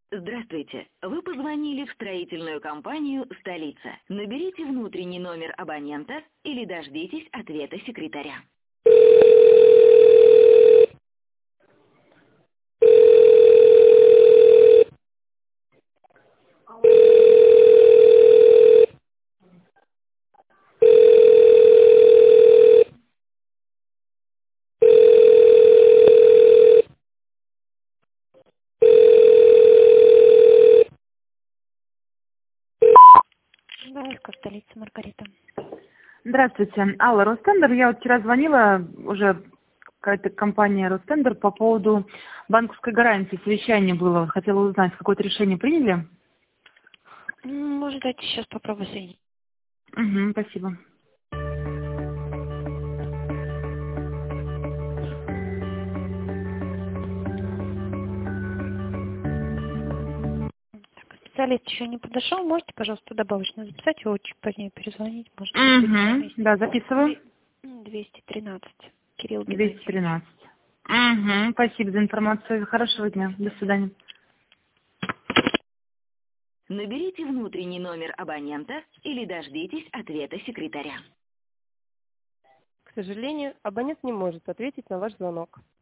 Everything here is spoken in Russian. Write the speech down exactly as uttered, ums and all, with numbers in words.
Здравствуйте. Вы позвонили в строительную компанию «Столица». Наберите внутренний номер абонента или дождитесь ответа секретаря. Бабушка, столица, Маргарита. Здравствуйте. Алла, Ростендер. Я вот вчера звонила, уже какая-то компания Ростендер по поводу банковской гарантии. Совещание было. Хотела узнать, какое-то решение приняли? Может, дайте сейчас попробую соединить. Угу, спасибо. Так, специалист еще не подошел. Можете, пожалуйста, добавочно записать его, чуть позднее перезвонить. Может, Угу, да, записываю. двести тринадцать. Кирилл двести Геннадьевич. тринадцать. Угу, спасибо за информацию. Хорошего дня. До свидания. Наберите внутренний номер абонента или дождитесь ответа секретаря. К сожалению, абонент не может ответить на ваш звонок.